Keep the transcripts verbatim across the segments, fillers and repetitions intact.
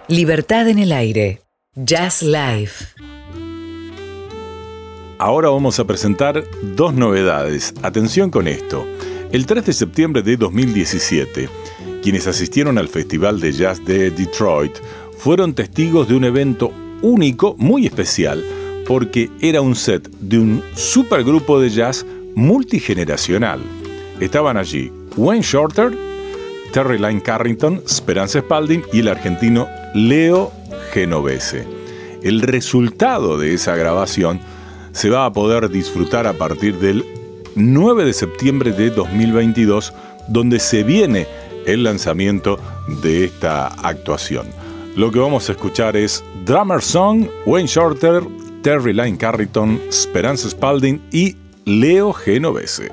Libertad en el aire. Jazz Live. Ahora vamos a presentar dos novedades. Atención con esto. El tres de septiembre de dos mil diecisiete, quienes asistieron al Festival de Jazz de Detroit fueron testigos de un evento único, muy especial, porque era un set de un supergrupo de jazz multigeneracional. Estaban allí Wayne Shorter, Terry Lyne Carrington, Esperanza Spalding y el argentino Leo Genovese. El resultado de esa grabación se va a poder disfrutar a partir del nueve de septiembre de dos mil veintidós, donde se viene el lanzamiento de esta actuación. Lo que vamos a escuchar es Drummer Song, Wayne Shorter, Terry Lyne Carrington, Esperanza Spalding y Leo Genovese.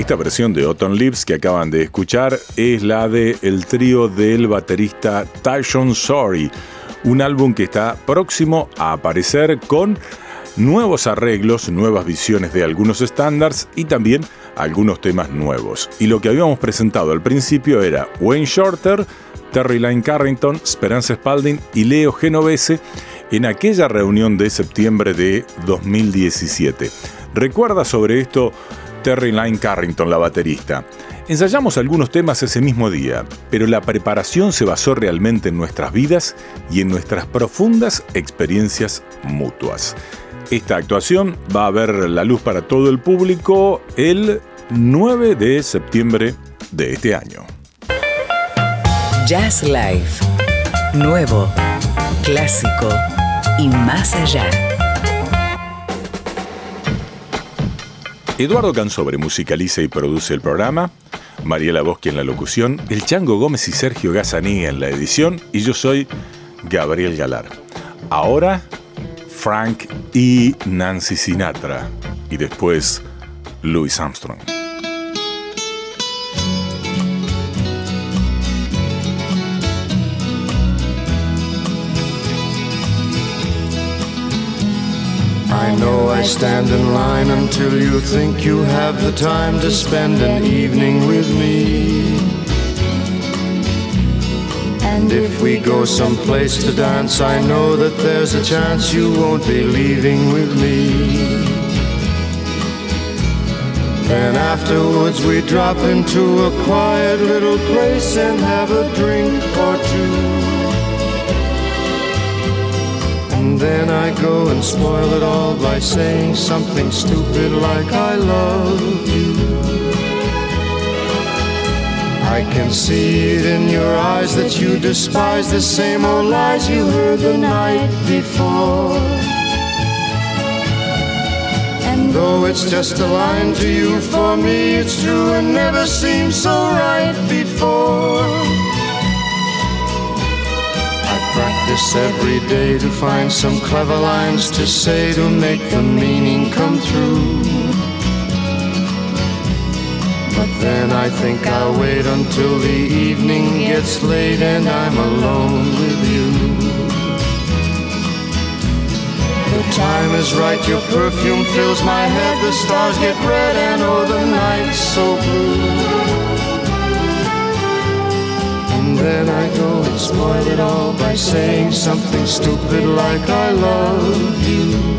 Esta versión de Autumn Leaves que acaban de escuchar es la de el trío del baterista Tyson Sorry, un álbum que está próximo a aparecer con nuevos arreglos, nuevas visiones de algunos estándares y también algunos temas nuevos. Y lo que habíamos presentado al principio era Wayne Shorter, Terry Lyne Carrington, Esperanza Spalding y Leo Genovese en aquella reunión de septiembre de dos mil diecisiete. Recuerda sobre esto Terry Lyne Carrington, la baterista. Ensayamos algunos temas ese mismo día, pero la preparación se basó realmente en nuestras vidas y en nuestras profundas experiencias mutuas. Esta actuación va a ver la luz para todo el público el nueve de septiembre de este año. Jazz Live. Nuevo, clásico y más allá. Eduardo Cansobre musicaliza y produce el programa, Mariela Boschi en la locución, el Chango Gómez y Sergio Gazzaniga en la edición y yo soy Gabriel Galar. Ahora, Frank y Nancy Sinatra y después Louis Armstrong. I know I stand in line until you think you have the time to spend an evening with me. And if we go someplace to dance, I know that there's a chance you won't be leaving with me. Then afterwards we drop into a quiet little place and have a drink or two. And then I go and spoil it all by saying something stupid like I love you. I can see it in your eyes that you despise the same old lies you heard the night before. And though it's just a line to you, for me it's true and never seemed so right before. Practice every day to find some clever lines to say to make the meaning come true. But then I think I'll wait until the evening gets late and I'm alone with you. The time is right, your perfume fills my head, the stars get red and oh the night's so blue. And then I go and spoil it all by saying something stupid like I love you.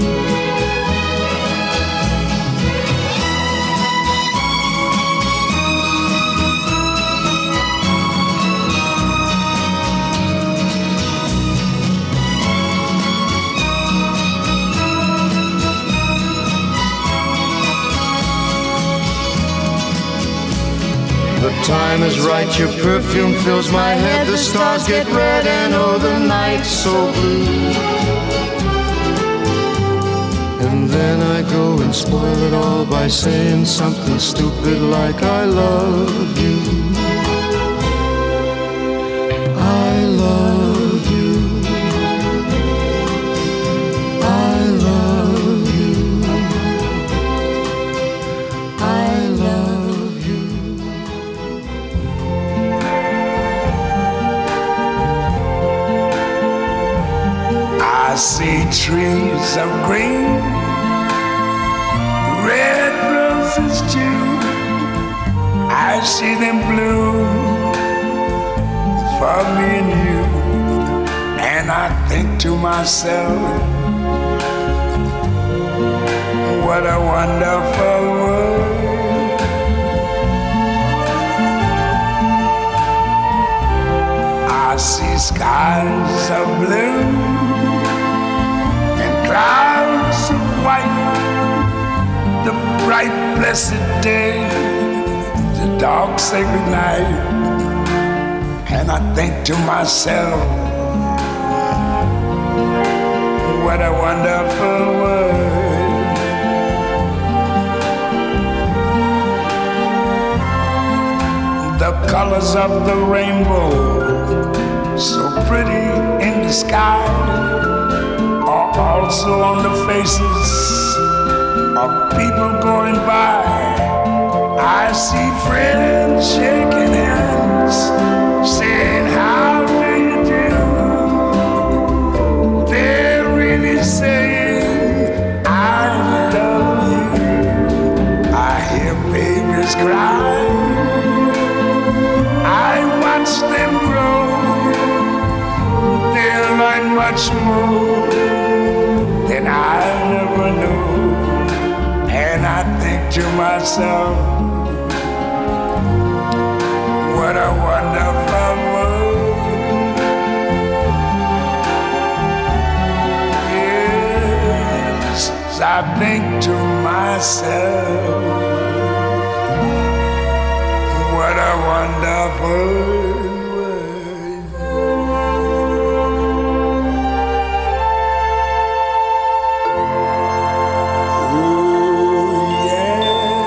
The time is right, your perfume fills my head, the stars get red and oh the night's so blue. And then I go and spoil it all by saying something stupid like I love you. I love you. I love you. I love you. I see trees of green, red roses too. I see them bloom for me and you. And I think to myself, what a wonderful world. I see skies of blue, clouds of white, the bright blessed day, the dark sacred night. And I think to myself, what a wonderful world. The colors of the rainbow, so pretty in the sky, are also on the faces of people going by. I see friends shaking hands, saying, how do you do? They're really saying, I love you. I hear babies cry, I watch them grow. They'll learn much more than I ever knew. And I think to myself, what a wonderful world. Yes, I think to myself, what a wonderful world. Oh, yeah.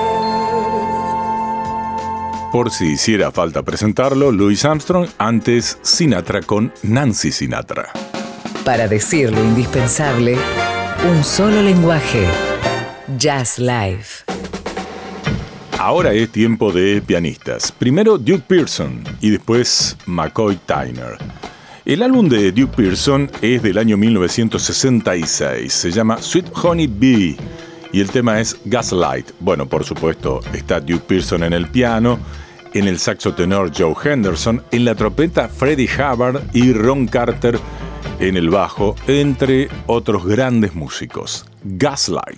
Por si hiciera falta presentarlo, Louis Armstrong, antes Sinatra con Nancy Sinatra. Para decir lo indispensable, un solo lenguaje. Jazz Live. Ahora es tiempo de pianistas. Primero Duke Pearson y después McCoy Tyner. El álbum de Duke Pearson es del año mil novecientos sesenta y seis. Se llama Sweet Honey Bee y el tema es Gaslight. Bueno, por supuesto, está Duke Pearson en el piano, en el saxo tenor Joe Henderson, en la trompeta Freddie Hubbard y Ron Carter en el bajo, entre otros grandes músicos. Gaslight.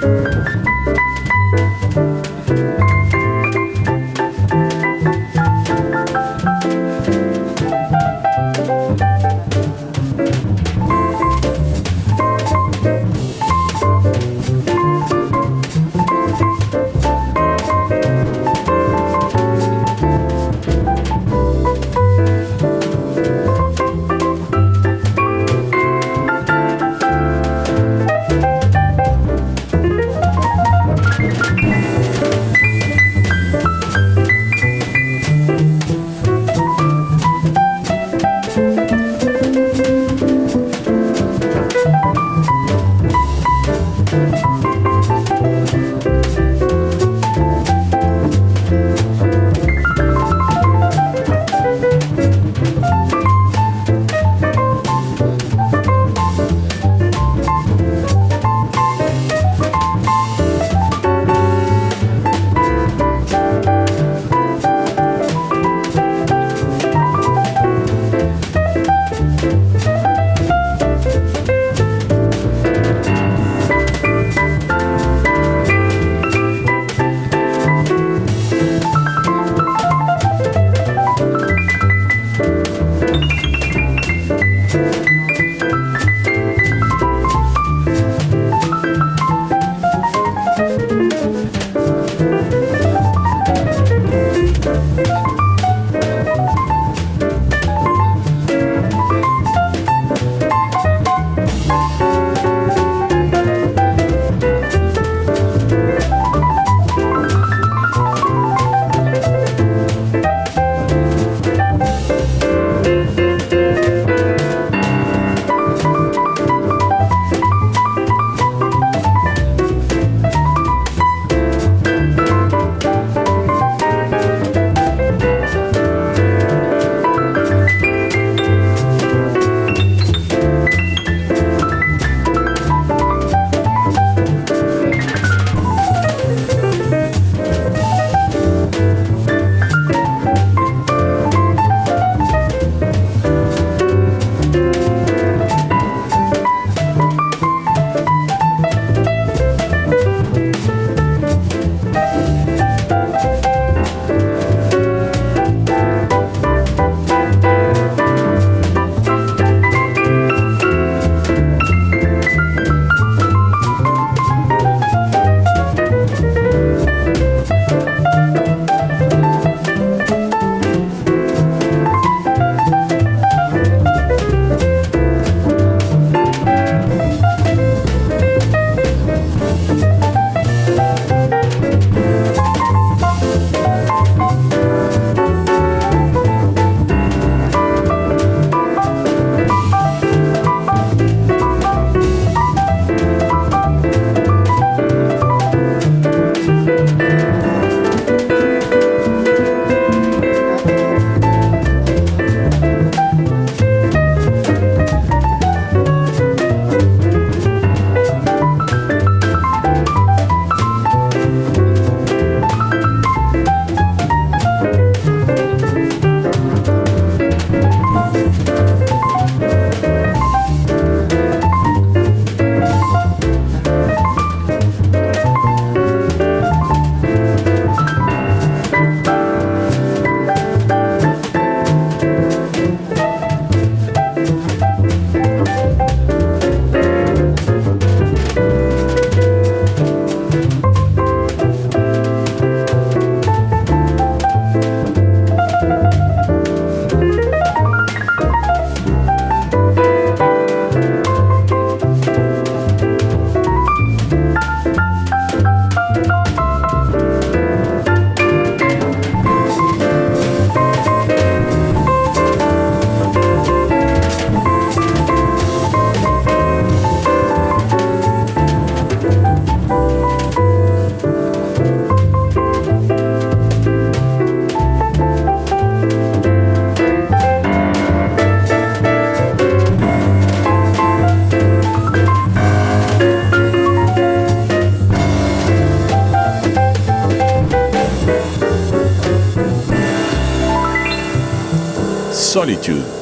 Solitude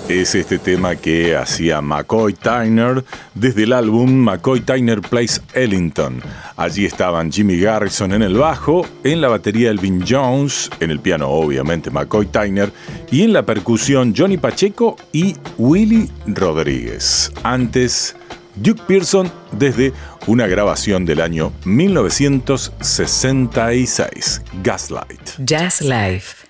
Es este tema que hacía McCoy Tyner desde el álbum McCoy Tyner Plays Ellington. Allí estaban Jimmy Garrison en el bajo, en la batería Elvin Jones, en el piano obviamente McCoy Tyner y en la percusión Johnny Pacheco y Willie Rodríguez. Antes, Duke Pearson desde una grabación del año mil novecientos sesenta y seis, Gaslight. Jazz Live.